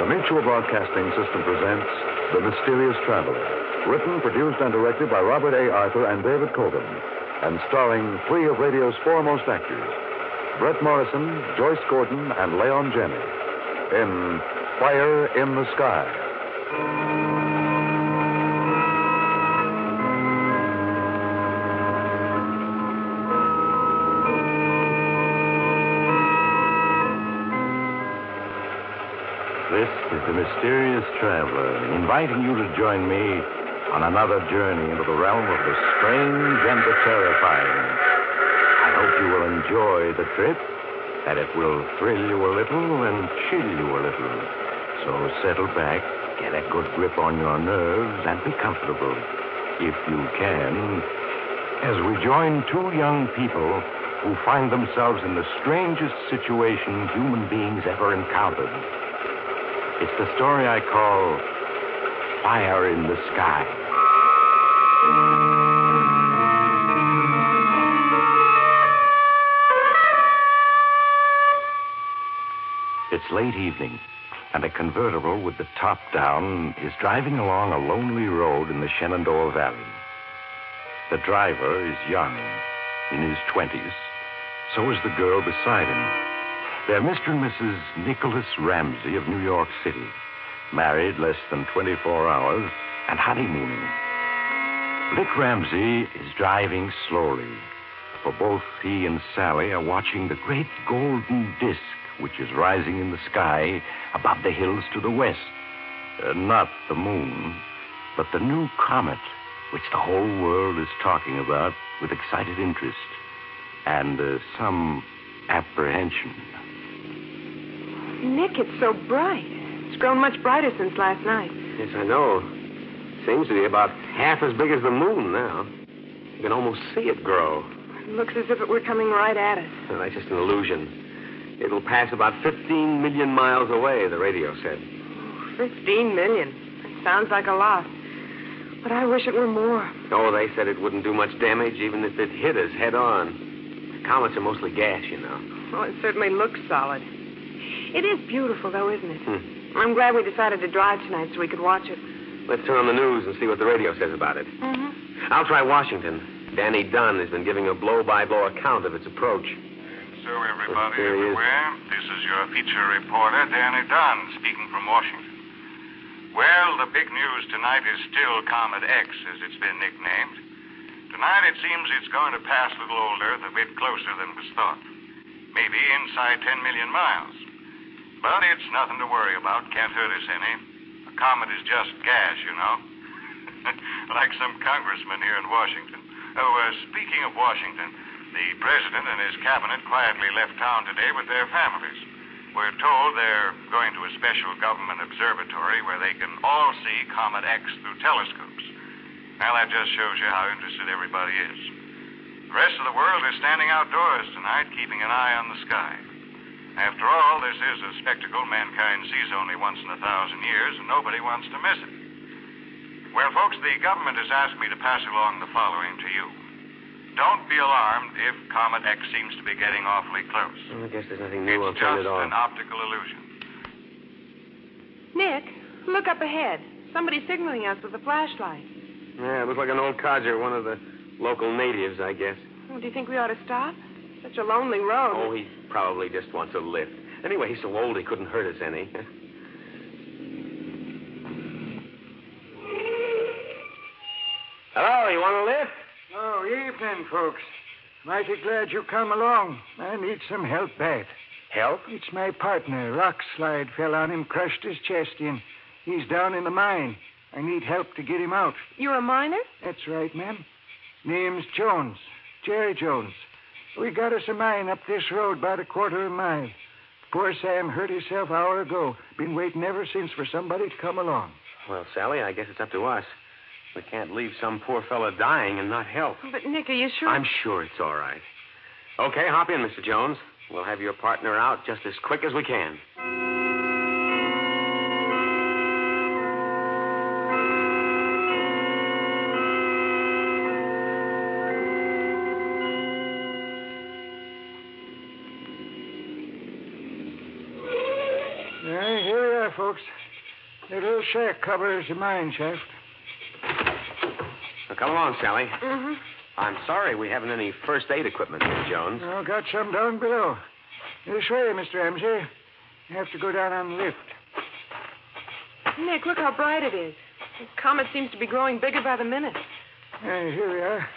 The Mutual Broadcasting System presents The Mysterious Traveler, written, produced, and directed by Robert A. Arthur and David Cogan, and starring three of radio's foremost actors, Brett Morrison, Joyce Gordon, and Leon Jenney, in Fire in the Sky. This is the Mysterious Traveler, inviting you to join me on another journey into the realm of the strange and the terrifying. I hope you will enjoy the trip, that it will thrill you a little and chill you a little. So settle back, get a good grip on your nerves, and be comfortable, if you can, as we join two young people who find themselves in the strangest situation human beings ever encountered. It's the story I call Fire in the Sky. It's late evening, and a convertible with the top down is driving along a lonely road in the Shenandoah Valley. The driver is young, in his 20s. So is the girl beside him. They're Mr. and Mrs. Nicholas Ramsey of New York City, married less than 24 hours and honeymooning. Nick Ramsey is driving slowly, for both he and Sally are watching the great golden disk which is rising in the sky above the hills to the west. Not the moon, but the new comet which the whole world is talking about with excited interest and some apprehension. Nick, it's so bright. It's grown much brighter since last night. Yes, I know. Seems to be about half as big as the moon now. You can almost see it grow. It looks as if it were coming right at us. Well, that's just an illusion. It'll pass about 15 million miles away, the radio said. 15 million. That sounds like a lot. But I wish it were more. Oh, they said it wouldn't do much damage even if it hit us head on. Comets are mostly gas, you know. Well, it certainly looks solid. It is beautiful, though, isn't it? I'm glad we decided to drive tonight so we could watch it. Let's turn on the news and see what the radio says about it. Mm-hmm. I'll try Washington. Danny Dunn has been giving a blow-by-blow account of its approach. And so, everybody everywhere, this is your feature reporter, Danny Dunn, speaking from Washington. Well, the big news tonight is still Comet X, as it's been nicknamed. Tonight, it seems it's going to pass little old Earth a bit closer than was thought. Maybe inside 10 million miles. But it's nothing to worry about. Can't hurt us any. A comet is just gas, you know. Like some congressman here in Washington. Speaking of Washington, the president and his cabinet quietly left town today with their families. We're told they're going to a special government observatory where they can all see Comet X through telescopes. Well, that just shows you how interested everybody is. The rest of the world is standing outdoors tonight, keeping an eye on the sky. After all, this is a spectacle mankind sees only once in 1,000 years, and nobody wants to miss it. Well, folks, the government has asked me to pass along the following to you. Don't be alarmed if Comet X seems to be getting awfully close. I guess there's nothing new. It's just an optical illusion. Nick, look up ahead. Somebody's signaling us with a flashlight. Yeah, it looks like an old codger, one of the local natives, I guess. Well, do you think we ought to stop? Such a lonely road. Oh, he probably just wants a lift. Anyway, he's so old he couldn't hurt us any. Hello, you want a lift? Oh, evening, folks. Mighty glad you come along. I need some help bad. Help? It's my partner. Rock slide fell on him, crushed his chest in. He's down in the mine. I need help to get him out. You're a miner? That's right, ma'am. Name's Jones. Jerry Jones. We got us a mine up this road about a quarter of a mile. Poor Sam hurt himself an hour ago. Been waiting ever since for somebody to come along. Well, Sally, I guess it's up to us. We can't leave some poor fella dying and not help. But, Nick, are you sure? I'm sure it's all right. Okay, hop in, Mr. Jones. We'll have your partner out just as quick as we can. Here we are, folks. The little shack covers the mine shaft. Now, come along, Sally. Mm-hmm. I'm sorry we haven't any first aid equipment here, Jones. Oh, got some down below. This way, Mr. Ramsey. You have to go down on the lift. Nick, look how bright it is. This comet seems to be growing bigger by the minute. Here we are.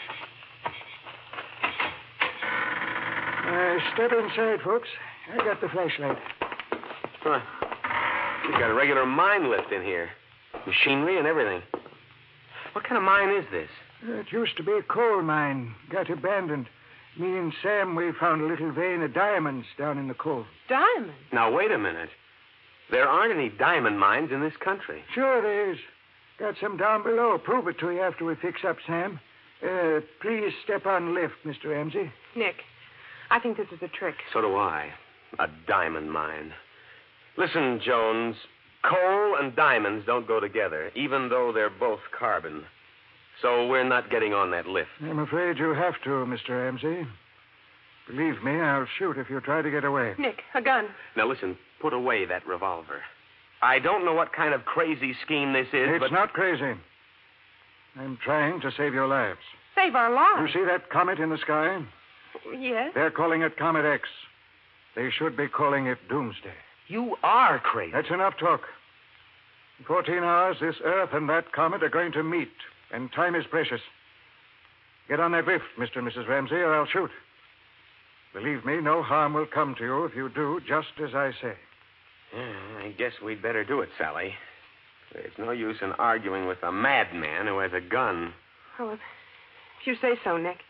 Step inside, folks. I got the flashlight. Huh. You've got a regular mine lift in here. Machinery and everything. What kind of mine is this? It used to be a coal mine. Got abandoned. Me and Sam, we found a little vein of diamonds down in the coal. Diamonds? Now, wait a minute. There aren't any diamond mines in this country. Sure there is. Got some down below. Prove it to you after we fix up, Sam. Please step on the lift, Mr. Ramsey. Nick, I think this is a trick. So do I. A diamond mine. Listen, Jones, coal and diamonds don't go together, even though they're both carbon. So we're not getting on that lift. I'm afraid you have to, Mr. Ramsey. Believe me, I'll shoot if you try to get away. Nick, a gun. Now, listen, put away that revolver. I don't know what kind of crazy scheme this is, It's not crazy. I'm trying to save your lives. Save our You lives. see that comet in the sky? Yes? They're calling it Comet X. They should be calling it Doomsday. You are crazy. That's enough talk. In 14 hours, this Earth and that comet are going to meet, and time is precious. Get on that lift, Mr. and Mrs. Ramsey, or I'll shoot. Believe me, no harm will come to you if you do just as I say. I guess we'd better do it, Sally. There's no use in arguing with a madman who has a gun. Oh, if you say so, Nick.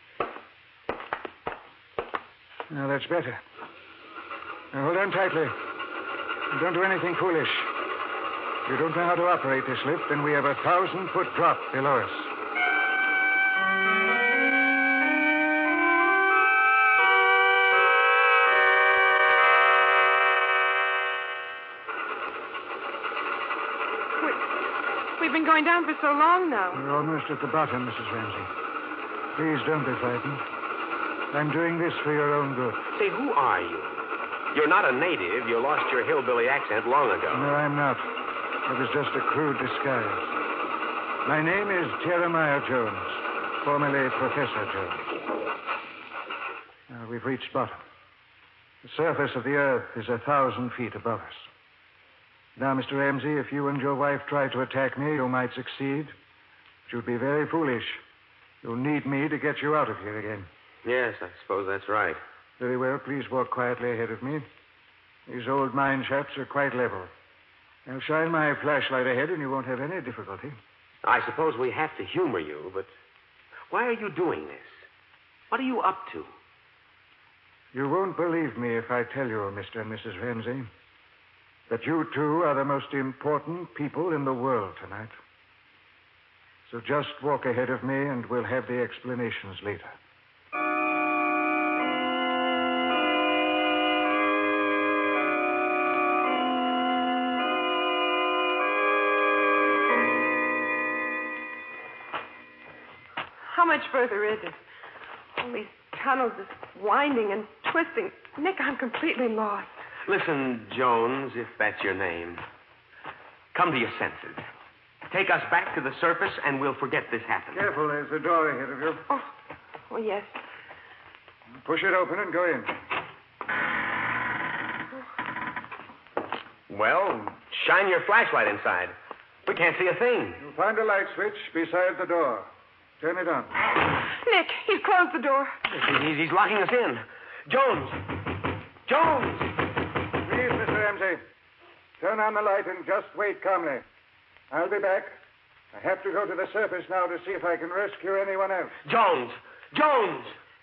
Now, that's better. Now, hold on tightly. Don't do anything foolish. If you don't know how to operate this lift, then we have a 1,000-foot drop below us. We've been going down for so long now. We're almost at the bottom, Mrs. Ramsey. Please don't be frightened. I'm doing this for your own good. Say, who are you? You're not a native. You lost your hillbilly accent long ago. No, I'm not. It was just a crude disguise. My name is Jeremiah Jones, formerly Professor Jones. Now, we've reached bottom. The surface of the Earth is 1,000 feet above us. Now, Mr. Ramsey, if you and your wife try to attack me, you might succeed. But you'd be very foolish. You'll need me to get you out of here again. Yes, I suppose that's right. Very well. Please walk quietly ahead of me. These old mine shafts are quite level. I'll shine my flashlight ahead, and you won't have any difficulty. I suppose we have to humor you, but why are you doing this? What are you up to? You won't believe me if I tell you, Mr. and Mrs. Ramsey, that you two are the most important people in the world tonight. So just walk ahead of me, and we'll have the explanations later. How much further is it? All these tunnels, this winding and twisting. Nick, I'm completely lost. Listen, Jones, if that's your name. Come to your senses. Take us back to the surface, and we'll forget this happened. Careful, there's a door ahead of you. Oh, yes. Push it open and go in. Well, shine your flashlight inside. We can't see a thing. You'll find a light switch beside the door. Turn it on. Nick, he's closed the door. He's locking us in. Jones! Jones! Please, Mr. Ramsey. Turn on the light and just wait calmly. I'll be back. I have to go to the surface now to see if I can rescue anyone else. Jones! Jones!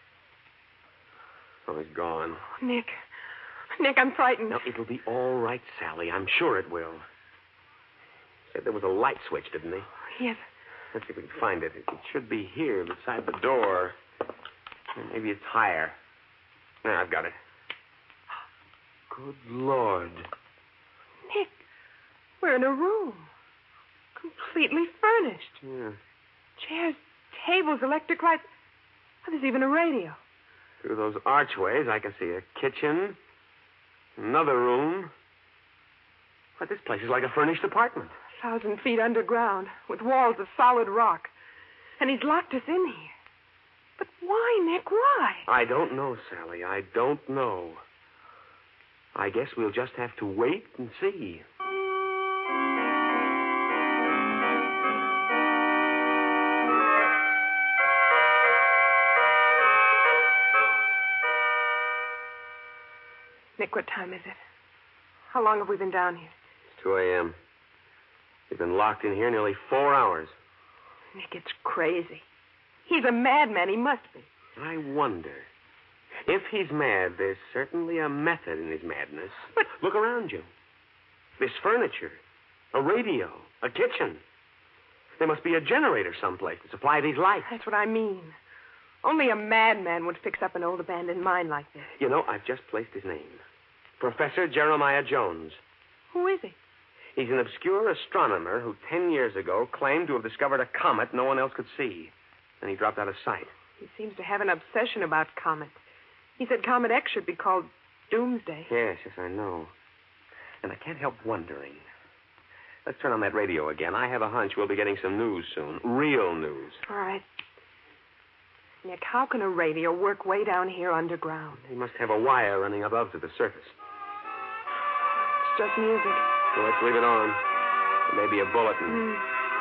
Oh, he's gone. Nick, I'm frightened. No, it'll be all right, Sally. I'm sure it will. Said there was a light switch, didn't he? Yes. Let's see if we can find it. It should be here beside the door. Maybe it's higher. There, I've got it. Good Lord. Nick, we're in a room. Completely furnished. Yeah. Chairs, tables, electric lights. Oh, there's even a radio. Through those archways, I can see a kitchen, another room, But this place is like a furnished apartment. 1,000 feet underground, with walls of solid rock. And he's locked us in here. But why, Nick? Why? I don't know, Sally. I don't know. I guess we'll just have to wait and see. Nick, what time is it? How long have we been down here? It's 2 a.m. We've been locked in here nearly 4 hours. Nick, it's crazy. He's a madman. He must be. I wonder. If he's mad, there's certainly a method in his madness. But look around you. This furniture, a radio, a kitchen. There must be a generator someplace to supply these lights. That's what I mean. Only a madman would fix up an old abandoned mine like this. You know, I've just placed his name. Professor Jeremiah Jones. Who is he? He's an obscure astronomer who 10 years ago claimed to have discovered a comet no one else could see. And he dropped out of sight. He seems to have an obsession about comets. He said Comet X should be called Doomsday. Yes, I know. And I can't help wondering. Let's turn on that radio again. I have a hunch we'll be getting some news soon. Real news. All right. Nick, how can a radio work way down here underground? He must have a wire running above to the surface. It's just music. Well, let's leave it on. Maybe a bulletin.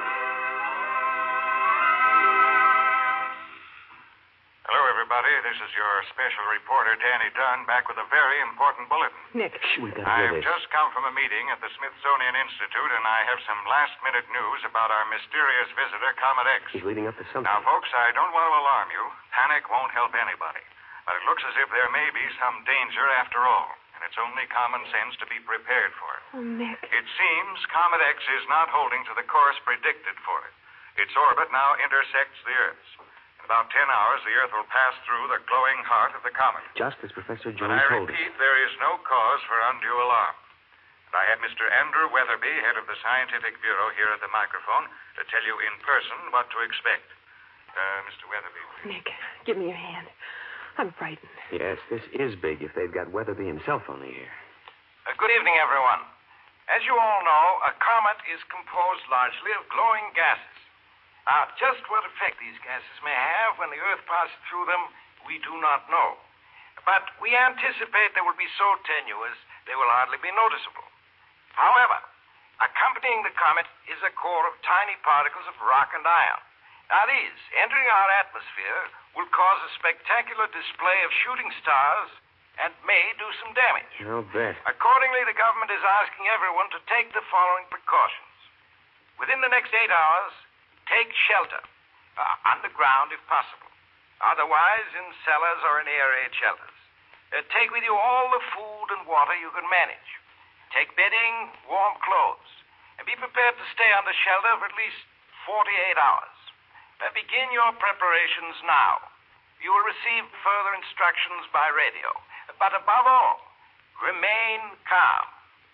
Hello, everybody. This is your special reporter, Danny Dunn, back with a very important bulletin. Nick. We've got to I've hear this. just come from a meeting at the Smithsonian Institute, and I have some last-minute news about our mysterious visitor, Comet X. He's leading up to something. Now, folks, I don't want to alarm you. Panic won't help anybody. But it looks as if there may be some danger after all, and it's only common sense to be prepared for it. Oh, Nick. It seems Comet X is not holding to the course predicted for it. Its orbit now intersects the Earth's. In about 10 hours, the Earth will pass through the glowing heart of the comet. Just as Professor But Jones I told us. repeat, there is no cause for undue alarm. And I have Mr. Andrew Weatherby, head of the Scientific Bureau, here at the microphone to tell you in person what to expect. Mr. Weatherby. Nick, give me your hand. I'm frightened. Yes, this is big if they've got Weatherby himself on the air. Good evening, everyone. As you all know, a comet is composed largely of glowing gases. Now, just what effect these gases may have when the Earth passes through them, we do not know. But we anticipate they will be so tenuous they will hardly be noticeable. However, accompanying the comet is a core of tiny particles of rock and iron. Now, these, entering our atmosphere, will cause a spectacular display of shooting stars and may do some damage. I'll bet. Accordingly, the government is asking everyone to take the following precautions. Within the next 8 hours, take shelter, underground if possible. Otherwise, in cellars or in air-raid shelters. Take with you all the food and water you can manage. Take bedding, warm clothes, and be prepared to stay under shelter for at least 48 hours. Begin your preparations now. You will receive further instructions by radio. But above all, remain calm.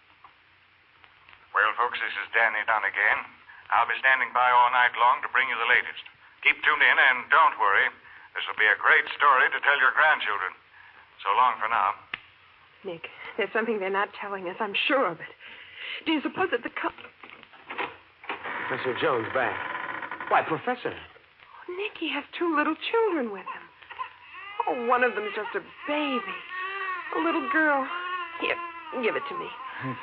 Well, folks, this is Danny Dunn again. I'll be standing by all night long to bring you the latest. Keep tuned in, and don't worry. This will be a great story to tell your grandchildren. So long for now. Nick, there's something they're not telling us. I'm sure of it. Do you suppose that the Professor Jones back. Why, Professor. Oh, Nick, he has 2 little children with him. Oh, one of them's just a baby. A little girl. Here, give it to me.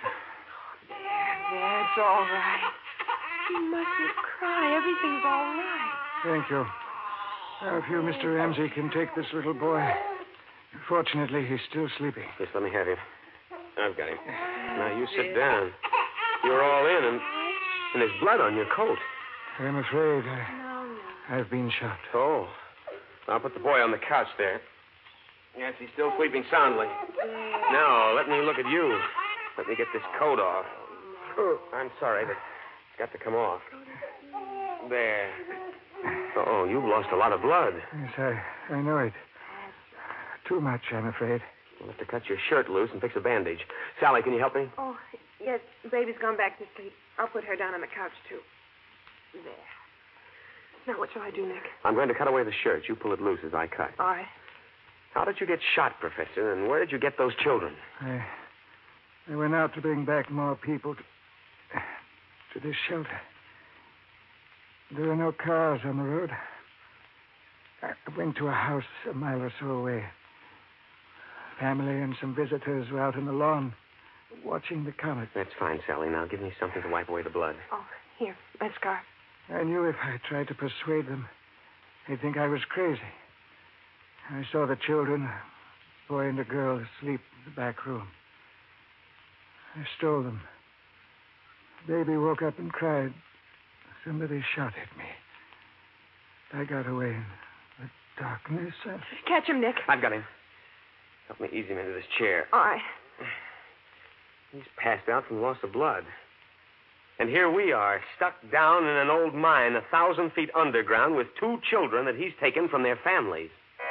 There, it's all right. You mustn't cry. Everything's all right. Thank you. Now, if you, Mr. Ramsey, can take this little boy. Fortunately, he's still sleeping. Yes, let me have him. I've got him. Now, you sit down. You're all in, and there's blood on your coat. I'm afraid I've been shot. Oh. I'll put the boy on the couch there. Yes, he's still sleeping soundly. Now, let me look at you. Let me get this coat off. I'm sorry, but it's got to come off. There. Oh, you've lost a lot of blood. Yes, I know it. Too much, I'm afraid. We'll have to cut your shirt loose and fix a bandage. Sally, can you help me? Oh, yes, baby's gone back to sleep. I'll put her down on the couch, too. There. Now, what shall I do, Nick? I'm going to cut away the shirt. You pull it loose as I cut. All right. How did you get shot, Professor, and where did you get those children? I went out to bring back more people to this shelter. There were no cars on the road. I went to a house a mile or so away. Family and some visitors were out on the lawn watching the comet. That's fine, Sally. Now give me something to wipe away the blood. Oh, here, that scarf. I knew if I tried to persuade them, they'd think I was crazy. I saw the children, a boy and a girl, asleep in the back room. I stole them. The baby woke up and cried. Somebody shot at me. I got away in the darkness. Catch him, Nick. I've got him. Help me ease him into this chair. All right. He's passed out from loss of blood. And here we are, stuck down in an old mine 1,000 feet underground with 2 children that he's taken from their families.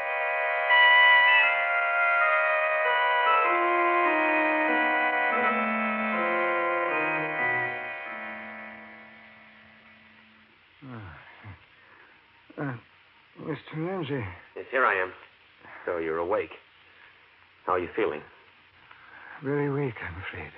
Mr. Lindsay. Yes, here I am. So you're awake. How are you feeling? Very weak, I'm afraid.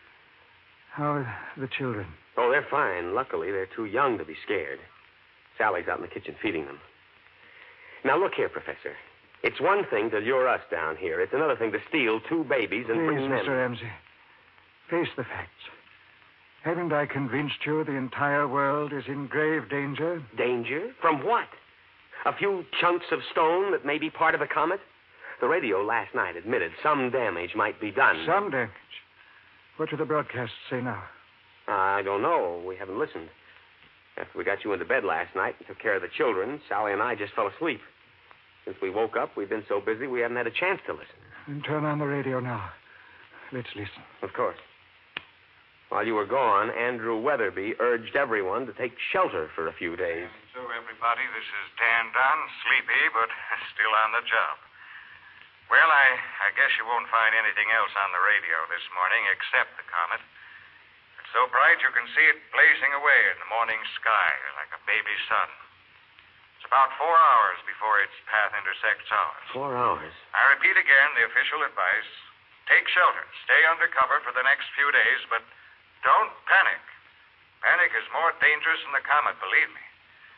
How are the children? Oh, they're fine. Luckily, they're too young to be scared. Sally's out in the kitchen feeding them. Now, look here, Professor. It's one thing to lure us down here. It's another thing to steal 2 babies and bring them... Mr. Ramsey. Face the facts. Haven't I convinced you the entire world is in grave danger? Danger? From what? A few chunks of stone that may be part of a comet? The radio last night admitted some damage might be done. Some damage? What do the broadcasts say now? I don't know. We haven't listened. After we got you into bed last night and took care of the children, Sally and I just fell asleep. Since we woke up, we've been so busy we haven't had a chance to listen. Then turn on the radio now. Let's listen. Of course. While you were gone, Andrew Weatherby urged everyone to take shelter for a few days. And so, everybody, this is Dan Dunn, sleepy, but still on the job. Well, I guess you won't find anything else on the radio this morning except the comet. It's so bright you can see it blazing away in the morning sky like a baby sun. It's about 4 hours before its path intersects ours. 4 hours? I repeat again the official advice. Take shelter. Stay under cover for the next few days, but don't panic. Panic is more dangerous than the comet, believe me.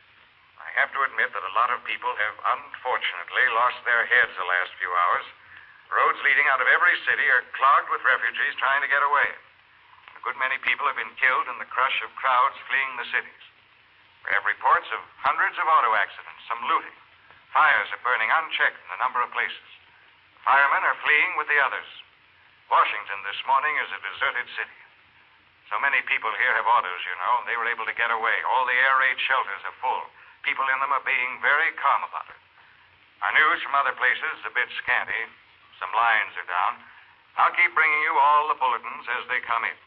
I have to admit that a lot of people have unfortunately lost their heads the last few hours. Roads leading out of every city are clogged with refugees trying to get away. A good many people have been killed in the crush of crowds fleeing the cities. We have reports of hundreds of auto accidents, some looting. Fires are burning unchecked in a number of places. Firemen are fleeing with the others. Washington this morning is a deserted city. So many people here have autos, you know, and they were able to get away. All the air raid shelters are full. People in them are being very calm about it. Our news from other places is a bit scanty. Some lines are down. I'll keep bringing you all the bulletins as they come in.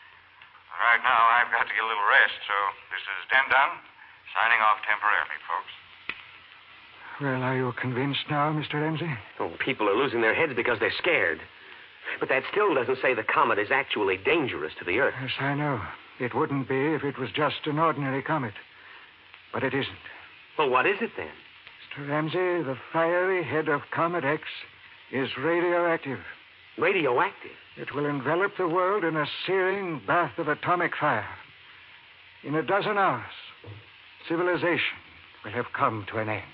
Right now, I've got to get a little rest, so this is Dan Dunn, signing off temporarily, folks. Well, are you convinced now, Mr. Ramsey? Oh, people are losing their heads because they're scared. But that still doesn't say the comet is actually dangerous to the Earth. Yes, I know. It wouldn't be if it was just an ordinary comet. But it isn't. Well, what is it then? Mr. Ramsey, the fiery head of Comet X is radioactive. Radioactive? It will envelop the world in a searing bath of atomic fire. In a dozen hours, civilization will have come to an end.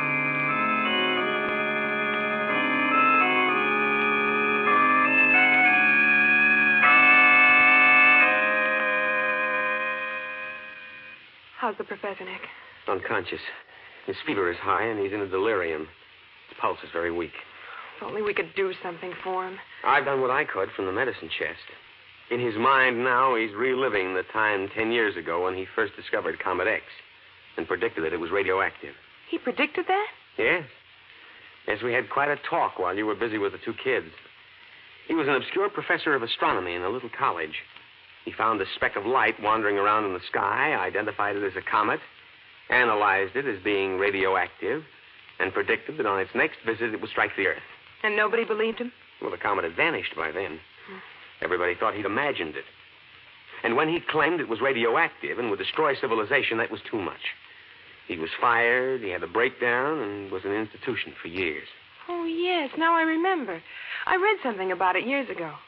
How's the professor, Nick? Unconscious. His fever is high, and he's in a delirium. His pulse is very weak. If only we could do something for him. I've done what I could from the medicine chest. In his mind now, he's reliving the time 10 years ago when he first discovered Comet X and predicted that it was radioactive. He predicted that? Yes. Yes, we had quite a talk while you were busy with the 2 kids. He was an obscure professor of astronomy in a little college. He found a speck of light wandering around in the sky, identified it as a comet, analyzed it as being radioactive, and predicted that on its next visit it would strike the Earth. And nobody believed him? Well, the comet had vanished by then. Everybody thought he'd imagined it. And when he claimed it was radioactive and would destroy civilization, that was too much. He was fired, he had a breakdown, and was in an institution for years. Oh, yes. Now I remember. I read something about it years ago.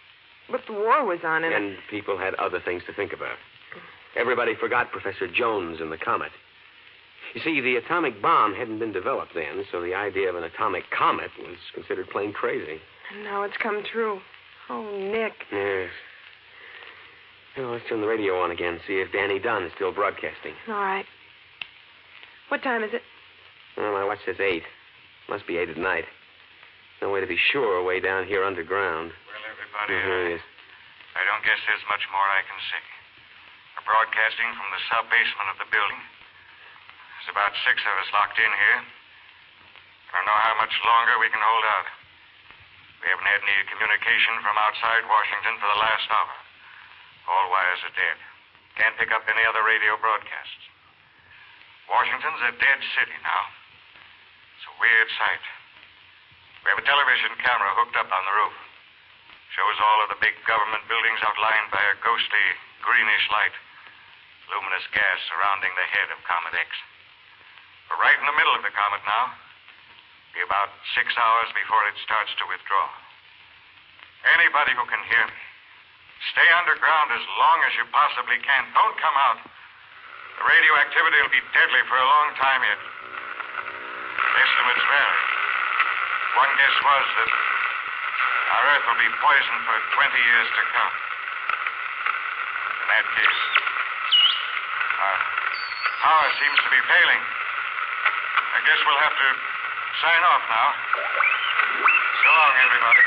But the war was on, And people had other things to think about. Everybody forgot Professor Jones and the comet. You see, the atomic bomb hadn't been developed then, so the idea of an atomic comet was considered plain crazy. And now it's come true. Oh, Nick. Yes. Well, let's turn the radio on again, see if Danny Dunn is still broadcasting. All right. What time is it? Well, my watch says 8. Must be 8 at night. No way to be sure way down here underground. Well, everybody, Here it is. I don't guess there's much more I can say. We're broadcasting from the sub-basement of the building. There's about 6 of us locked in here. I don't know how much longer we can hold out. We haven't had any communication from outside Washington for the last hour. All wires are dead. Can't pick up any other radio broadcasts. Washington's a dead city now. It's a weird sight. We have a television camera hooked up on the roof. Shows all of the big government buildings outlined by a ghostly, greenish light. Luminous gas surrounding the head of Comet X. We're right in the middle of the comet now. Be about 6 hours before it starts to withdraw. Anybody who can hear me, stay underground as long as you possibly can. Don't come out. The radioactivity will be deadly for a long time yet. Estimates vary. One guess was that our Earth will be poisoned for 20 years to come. In that case, our power seems to be failing. I guess we'll have to sign off now. So long, everybody.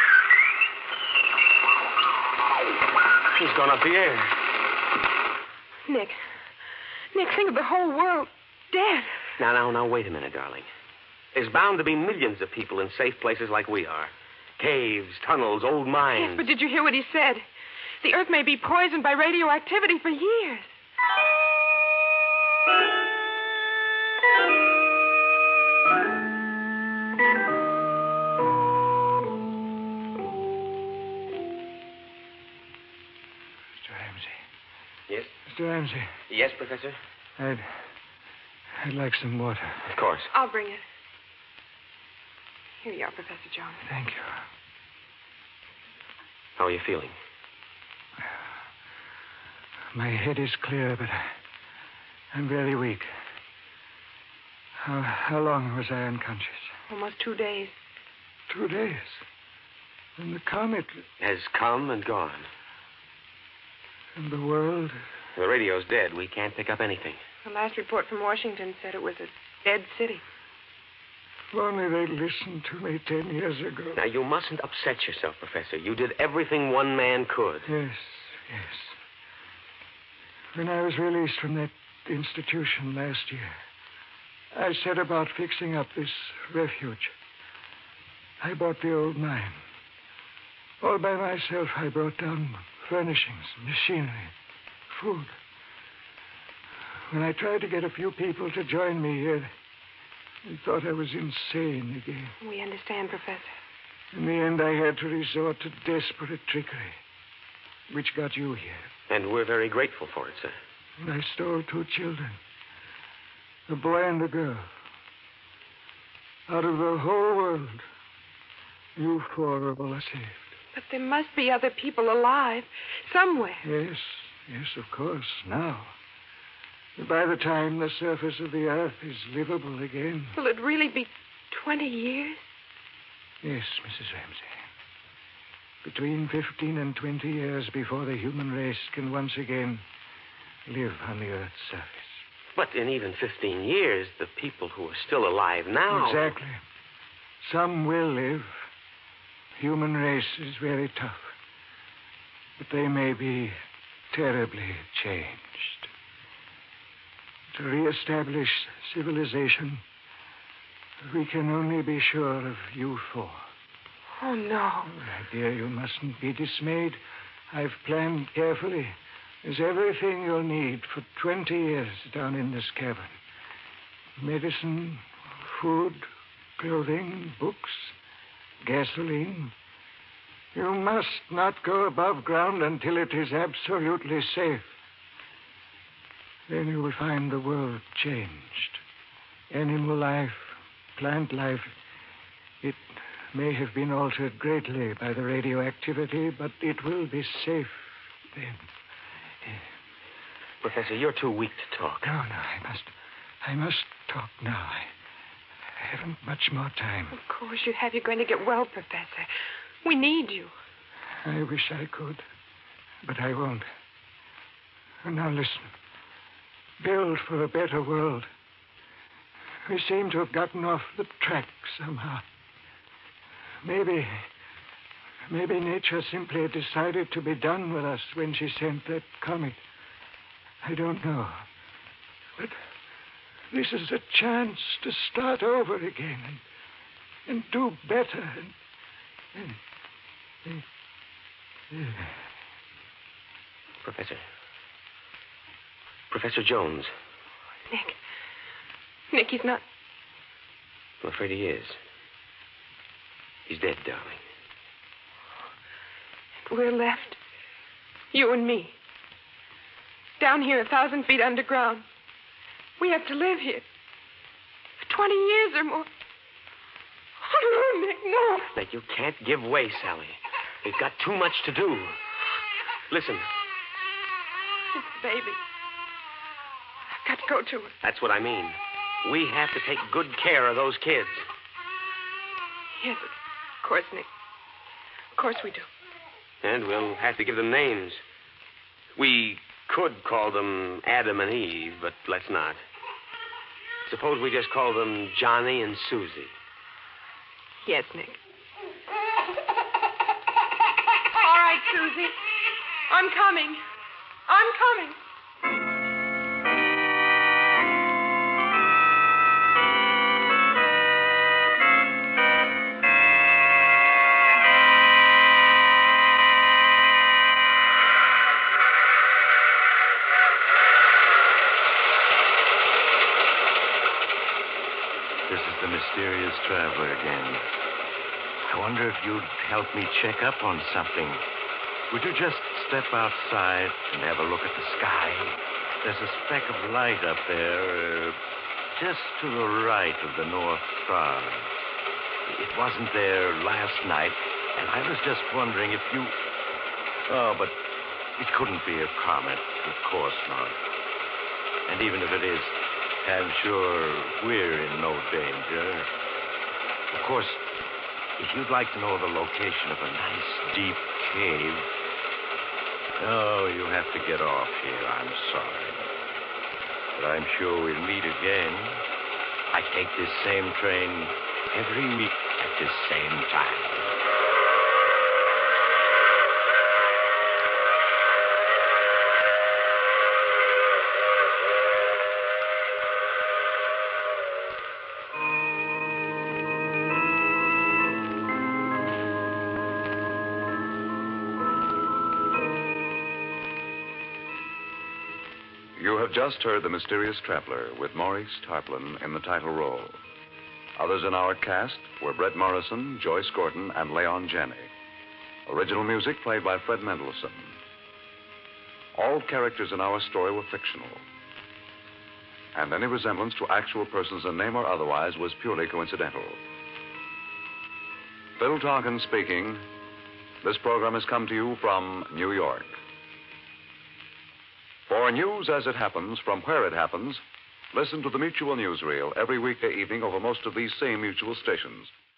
He's gone up the air. Nick, think of the whole world dead. Now, wait a minute, darling. There's bound to be millions of people in safe places like we are. Caves, tunnels, old mines. Yes, but did you hear what he said? The Earth may be poisoned by radioactivity for years. Mr. Ramsey. Yes? Mr. Ramsey. Yes, Professor? I'd like some water. Of course. I'll bring it. Here you are, Professor Jones. Thank you. How are you feeling? My head is clear, but I'm very weak. How long was I unconscious? Almost 2 days. 2 days. And the comet Has come and gone. and the world. The radio's dead. We can't pick up anything. The last report from Washington said it was a dead city. If only they'd listened to me 10 years ago. Now, you mustn't upset yourself, Professor. You did everything one man could. Yes. When I was released from that institution last year, I set about fixing up this refuge. I bought the old mine. All by myself, I brought down furnishings, machinery, food. When I tried to get a few people to join me here, they thought I was insane again. We understand, Professor. In the end, I had to resort to desperate trickery, which got you here. And we're very grateful for it, sir. And I stole 2 children, a boy and a girl. Out of the whole world, you 4 are all saved. But there must be other people alive somewhere. Yes, of course, now. By the time the surface of the earth is livable again. Will it really be 20 years? Yes, Mrs. Ramsey. Between 15 and 20 years before the human race can once again live on the Earth's surface. But in even 15 years, the people who are still alive now... Exactly. Some will live. Human race is very tough. But they may be terribly changed. To reestablish civilization, we can only be sure of you 4. Oh, no. Oh, my dear, you mustn't be dismayed. I've planned carefully. There's everything you'll need for 20 years down in this cavern. Medicine, food, clothing, books, gasoline. You must not go above ground until it is absolutely safe. Then you will find the world changed. Animal life, plant life, it may have been altered greatly by the radioactivity, but it will be safe then. Professor, you're too weak to talk. No, I must talk now. I haven't much more time. Of course you have. You're going to get well, Professor. We need you. I wish I could, but I won't. Now listen. Build for a better world. We seem to have gotten off the track somehow. Maybe nature simply decided to be done with us when she sent that comet. I don't know. But this is a chance to start over again and do better. Professor Jones. Nick, he's not... I'm afraid he is. He's dead, darling. We're left. You and me. Down here 1,000 feet underground. We have to live here. For 20 years or more. Oh, no, Nick, no. Now, you can't give way, Sally. We've got too much to do. Listen. It's the baby. I've got to go to her. That's what I mean. We have to take good care of those kids. Yes, of course, Nick. Of course we do. And we'll have to give them names. We could call them Adam and Eve, but let's not. Suppose we just call them Johnny and Susie. Yes, Nick. All right, Susie. I'm coming. This is the mysterious traveler again. I wonder if you'd help me check up on something. Would you just step outside and have a look at the sky? There's a speck of light up there, just to the right of the North Star. It wasn't there last night, and I was just wondering if you... Oh, but it couldn't be a comet. Of course not. And even if it is, I'm sure we're in no danger. Of course, if you'd like to know the location of a nice, deep cave... Oh, you have to get off here. I'm sorry. But I'm sure we'll meet again. I take this same train every week at this same time. You have just heard The Mysterious Traveler with Maurice Tarplin in the title role. Others in our cast were Brett Morrison, Joyce Gordon, and Leon Janney. Original music played by Fred Mendelssohn. All characters in our story were fictional, and any resemblance to actual persons in name or otherwise was purely coincidental. Phil Tonkin speaking. This program has come to you from New York. For news as it happens, from where it happens, listen to the Mutual Newsreel every weekday evening over most of these same Mutual stations.